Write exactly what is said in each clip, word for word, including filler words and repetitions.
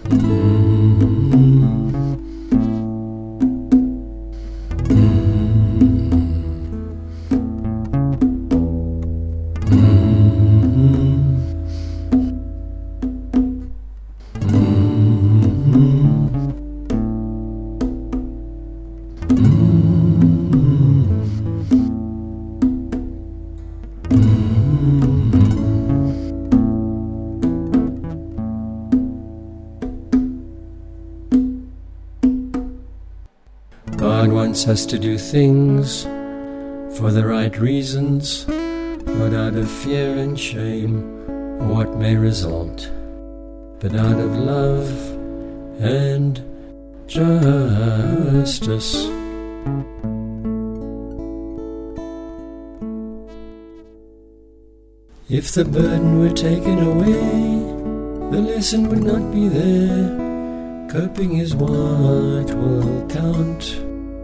God wants us to do things for the right reasons, not out of fear and shame or what may result, but out of love and justice. If the burden were taken away, the lesson would not be there. Coping is what will count.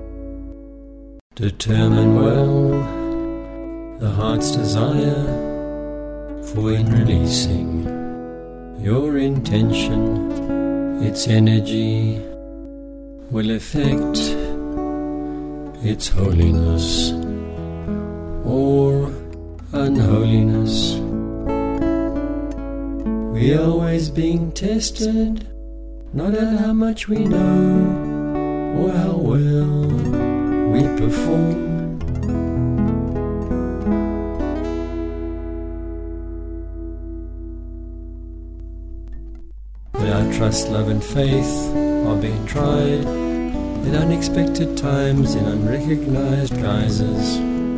Determine well the heart's desire, for in releasing your intention, its energy will affect its holiness or unholiness. We are always being tested, not at how much we know or how well we perform. But our trust, love and faith are being tried in unexpected times, in unrecognized guises.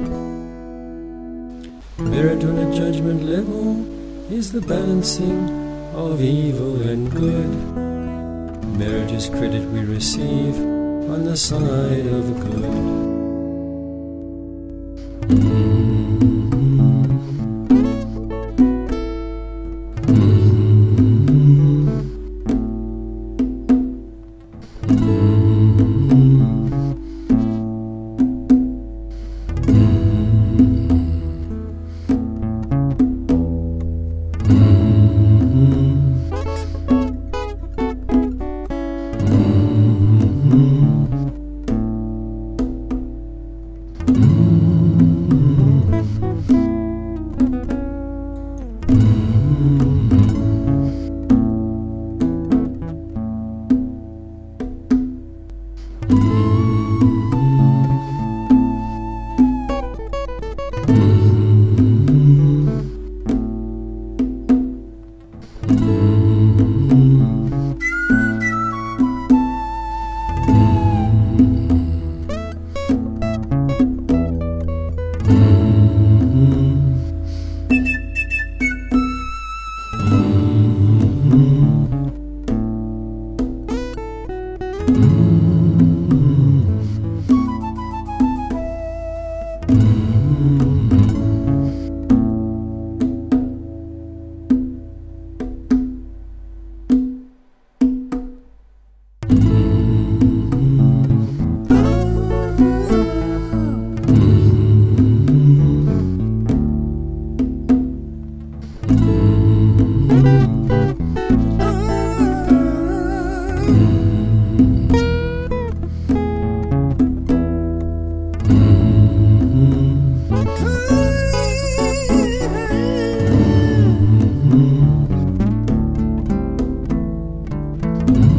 Merit on a judgment level is the balancing of evil and good. Merit is credit we receive on the side of good. Mm-hmm. Mm-hmm.